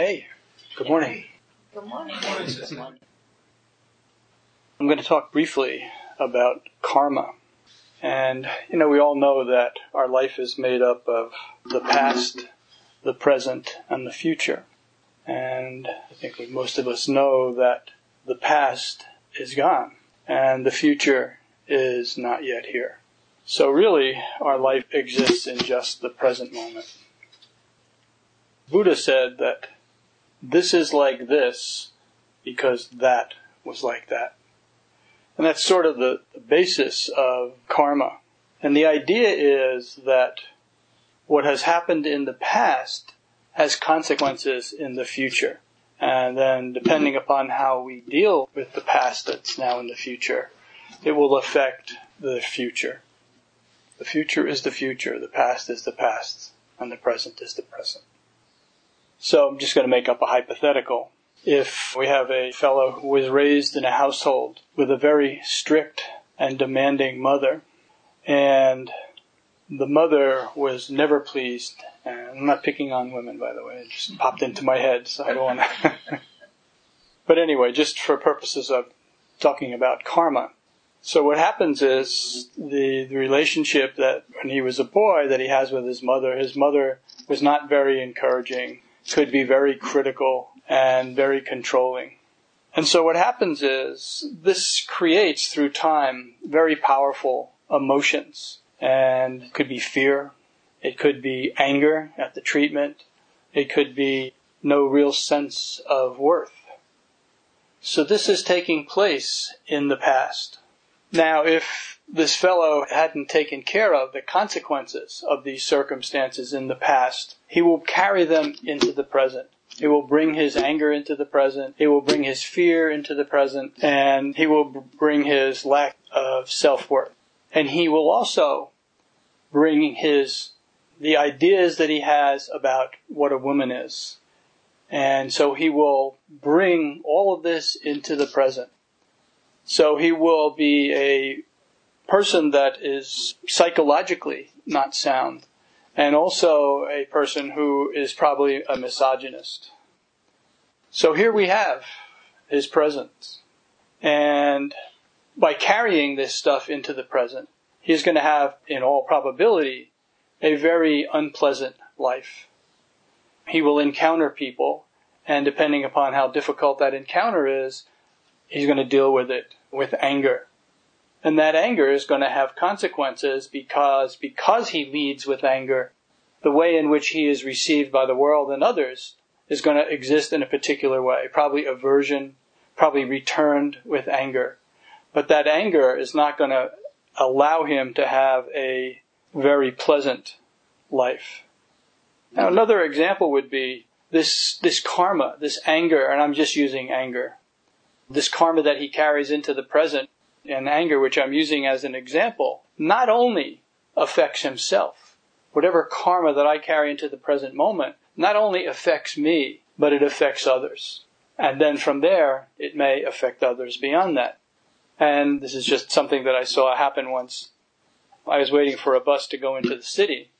Hey, good morning. Good morning. I'm going to talk briefly about karma. And, we all know that our life is made up of the past, the present, and the future. And I think most of us know that the past is gone, and the future is not yet here. So really, our life exists in just the present moment. Buddha said that this is like this because that was like that. And that's sort of the basis of karma. And the idea is that what has happened in the past has consequences in the future. And then depending upon how we deal with the past that's now in the future, it will affect the future. The future is the future, the past is the past, and the present is the present. So I'm just going to make up a hypothetical. If we have a fellow who was raised in a household with a very strict and demanding mother, and the mother was never pleased, and I'm not picking on women, by the way, it just popped into my head, so I don't want to. But anyway, just for purposes of talking about karma. So what happens is the relationship that when he was a boy that he has with his mother was not very encouraging, could be very critical and very controlling. And so what happens is this creates through time very powerful emotions. And it could be fear, it could be anger at the treatment, it could be no real sense of worth. So this is taking place in the past. Now, if this fellow hadn't taken care of the consequences of these circumstances in the past, he will carry them into the present. It will bring his anger into the present. It will bring his fear into the present. And he will bring his lack of self-worth. And he will also bring the ideas that he has about what a woman is. And so he will bring all of this into the present. So he will be a person that is psychologically not sound, and also a person who is probably a misogynist. So here we have his presence. And by carrying this stuff into the present, he's going to have, in all probability, a very unpleasant life. He will encounter people, and depending upon how difficult that encounter is, he's going to deal with it with anger. And that anger is going to have consequences because he leads with anger, the way in which he is received by the world and others is going to exist in a particular way. Probably aversion, probably returned with anger. But that anger is not going to allow him to have a very pleasant life. Now another example would be this karma, this anger, and I'm just using anger. This karma that he carries into the present, and anger, which I'm using as an example, not only affects himself. Whatever karma that I carry into the present moment not only affects me, but it affects others. And then from there, it may affect others beyond that. And this is just something that I saw happen once. I was waiting for a bus to go into the city.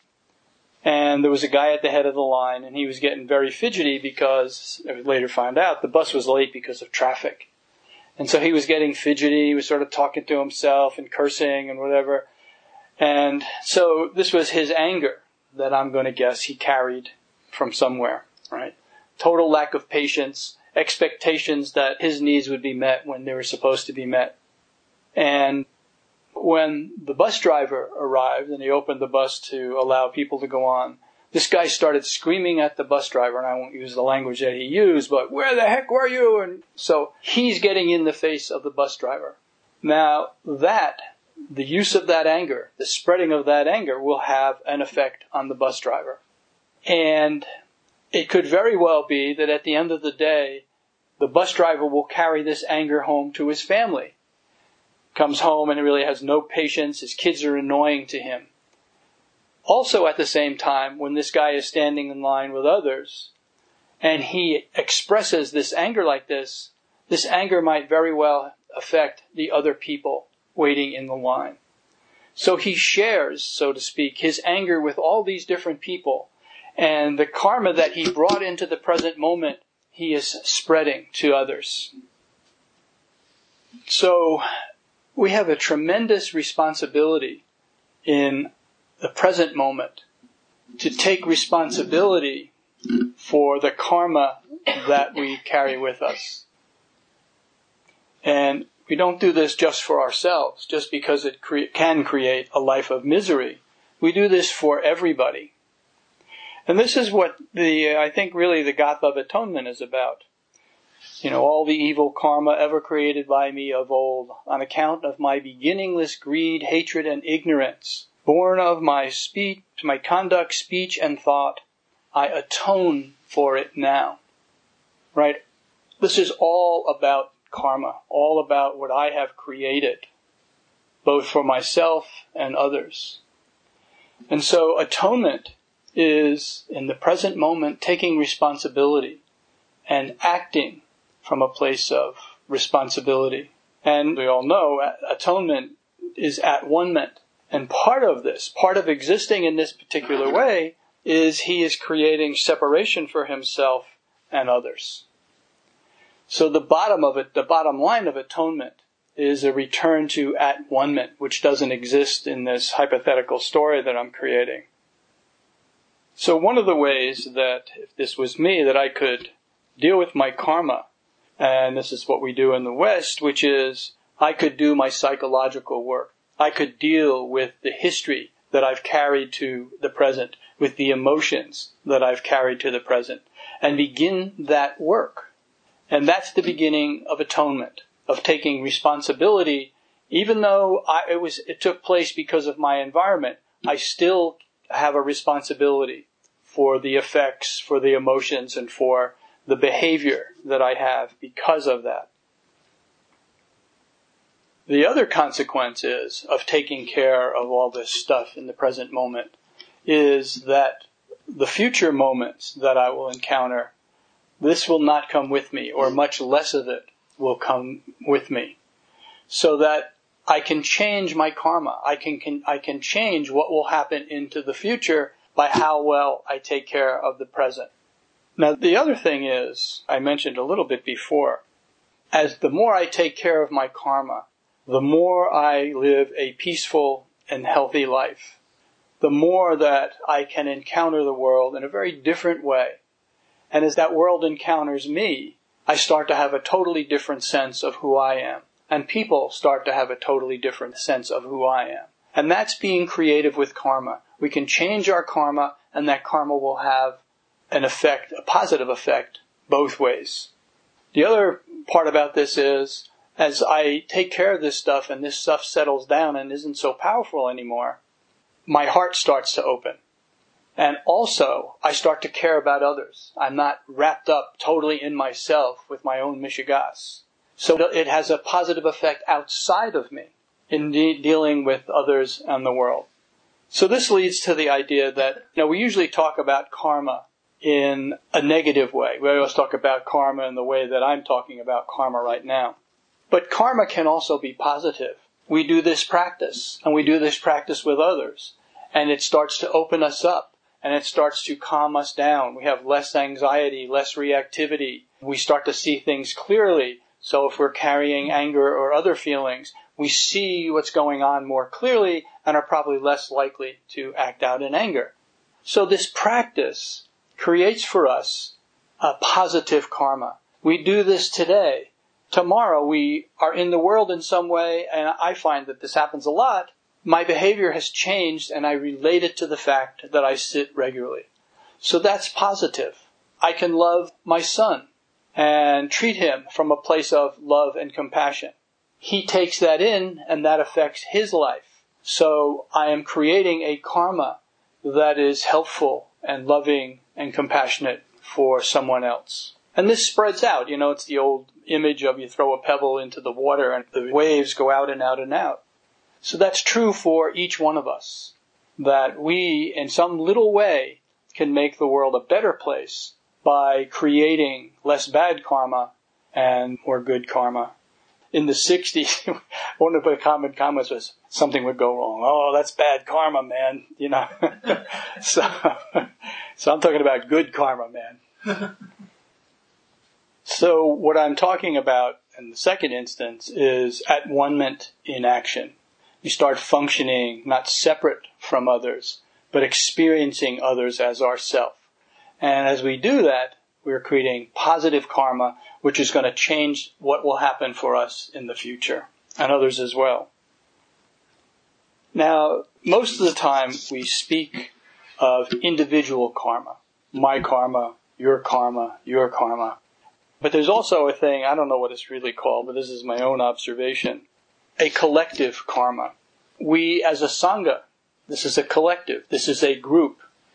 And there was a guy at the head of the line, and he was getting very fidgety because, I later found out, the bus was late because of traffic. And so he was getting fidgety, he was sort of talking to himself and cursing and whatever. And so this was his anger that I'm going to guess he carried from somewhere, right? Total lack of patience, expectations that his needs would be met when they were supposed to be met. And when the bus driver arrived and he opened the bus to allow people to go on, this guy started screaming at the bus driver, and I won't use the language that he used, but where the heck were you? And so he's getting in the face of the bus driver. Now the use of that anger, the spreading of that anger will have an effect on the bus driver. And it could very well be that at the end of the day, the bus driver will carry this anger home to his family. Comes home and he really has no patience, his kids are annoying to him. Also at the same time, when this guy is standing in line with others, and he expresses this anger like this anger might very well affect the other people waiting in the line. So he shares, so to speak, his anger with all these different people. And the karma that he brought into the present moment, he is spreading to others. So we have a tremendous responsibility in the present moment to take responsibility for the karma that we carry with us. And we don't do this just for ourselves, just because it can create a life of misery. We do this for everybody. And this is what I think really the Gatha of Atonement is about. All the evil karma ever created by me of old, on account of my beginningless greed, hatred, and ignorance, born of my speech, my conduct, speech, and thought, I atone for it now. Right? This is all about karma, all about what I have created, both for myself and others. And so atonement is, in the present moment, taking responsibility and acting from a place of responsibility. And we all know atonement is at-one-ment. And part of existing in this particular way, is he is creating separation for himself and others. So the bottom line of atonement is a return to at-one-ment, which doesn't exist in this hypothetical story that I'm creating. So one of the ways that, if this was me, that I could deal with my karma, and this is what we do in the West, which is I could do my psychological work. I could deal with the history that I've carried to the present, with the emotions that I've carried to the present, and begin that work. And that's the beginning of atonement, of taking responsibility. Even though it took place because of my environment, I still have a responsibility for the effects, for the emotions, and for the behavior that I have because of that. The other consequence of taking care of all this stuff in the present moment is that the future moments that I will encounter, this will not come with me, or much less of it will come with me, so that I can change my karma. I can change what will happen into the future by how well I take care of the present. Now, the other thing is, I mentioned a little bit before, as the more I take care of my karma, the more I live a peaceful and healthy life, the more that I can encounter the world in a very different way. And as that world encounters me, I start to have a totally different sense of who I am. And people start to have a totally different sense of who I am. And that's being creative with karma. We can change our karma, and that karma will have an effect, a positive effect, both ways. The other part about this is, as I take care of this stuff and this stuff settles down and isn't so powerful anymore, my heart starts to open. And also, I start to care about others. I'm not wrapped up totally in myself with my own mishigas. So it has a positive effect outside of me in dealing with others and the world. So this leads to the idea that, we usually talk about karma in a negative way. We always talk about karma in the way that I'm talking about karma right now. But karma can also be positive. We do this practice, and we do this practice with others, and it starts to open us up, and it starts to calm us down. We have less anxiety, less reactivity. We start to see things clearly. So if we're carrying anger or other feelings, we see what's going on more clearly and are probably less likely to act out in anger. So this practice creates for us a positive karma. We do this today. Tomorrow we are in the world in some way, and I find that this happens a lot. My behavior has changed, and I relate it to the fact that I sit regularly. So that's positive. I can love my son and treat him from a place of love and compassion. He takes that in, and that affects his life. So I am creating a karma that is helpful and loving and compassionate for someone else. And this spreads out. It's the old image of you throw a pebble into the water and the waves go out and out and out. So that's true for each one of us, that we, in some little way, can make the world a better place by creating less bad karma and more good karma. in the 60s, one of the common comments was something would go wrong. Oh, that's bad karma, man. So I'm talking about good karma, man. So what I'm talking about in the second instance is at-one-ment in action. You start functioning not separate from others, but experiencing others as ourself. And as we do that, we're creating positive karma, which is going to change what will happen for us in the future, and others as well. Now, most of the time we speak of individual karma. My karma, your karma, your karma. But there's also a thing, I don't know what it's really called, but this is my own observation, a collective karma. We, as a sangha, this is a collective, this is a group.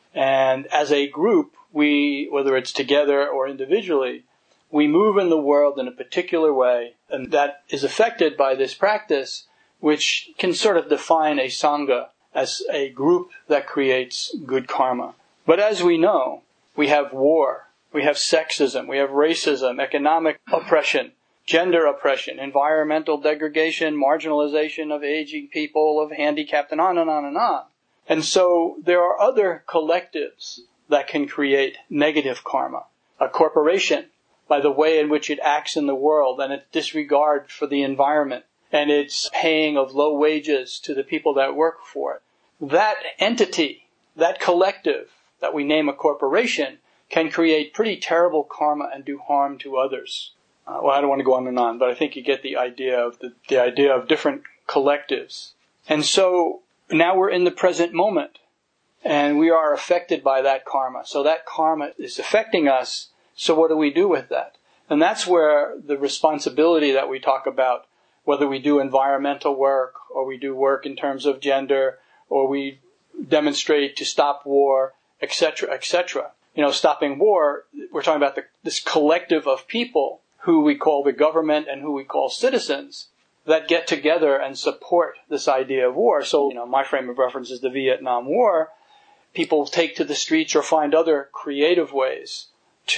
And as a group, we, whether it's together or individually, we move in the world in a particular way, and that is affected by this practice, which can sort of define a sangha as a group that creates good karma. But as we know, we have war, we have sexism, we have racism, economic oppression, gender oppression, environmental degradation, marginalization of aging people, of handicapped, and on and on and on. And so there are other collectives that can create negative karma. A corporation, by the way in which it acts in the world and its disregard for the environment and its paying of low wages to the people that work for it. That entity, that collective that we name a corporation, can create pretty terrible karma and do harm to others. Well, I don't want to go on and on, but I think you get the idea of the idea of different collectives. And so now we're in the present moment, and we are affected by that karma. So that karma is affecting us, so what do we do with that? And that's where the responsibility that we talk about, whether we do environmental work, or we do work in terms of gender, or we demonstrate to stop war, etc., etc. Stopping war, we're talking about this collective of people who we call the government and who we call citizens that get together and support this idea of war. So, my frame of reference is the Vietnam War. People take to the streets or find other creative ways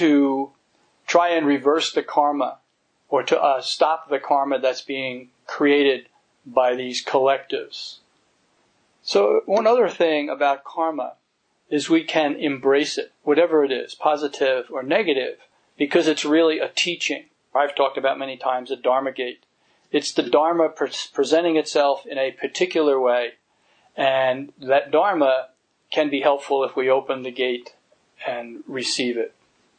to try and reverse the karma or to stop the karma that's being created by these collectives. So one other thing about karma is we can embrace it, whatever it is, positive or negative, because it's really a teaching. I've talked about many times the Dharma gate. It's the Dharma presenting itself in a particular way, and that Dharma can be helpful if we open the gate and receive it.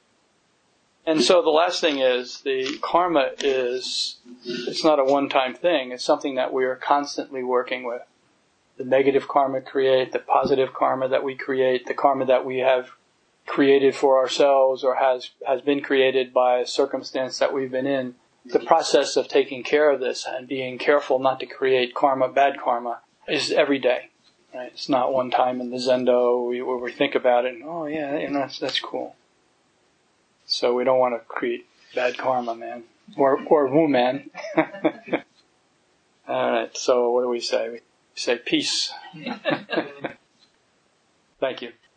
And so the last thing is, the karma it's not a one-time thing, it's something that we are constantly working with. The negative karma create, the positive karma that we create, the karma that we have created for ourselves or has been created by a circumstance that we've been in. The process of taking care of this and being careful not to create karma, bad karma, is every day. Right? It's not one time in the Zendo where we think about it and, oh yeah, that's cool. So we don't want to create bad karma, man. Or woman. Alright, so what do we say? We say peace. Thank you.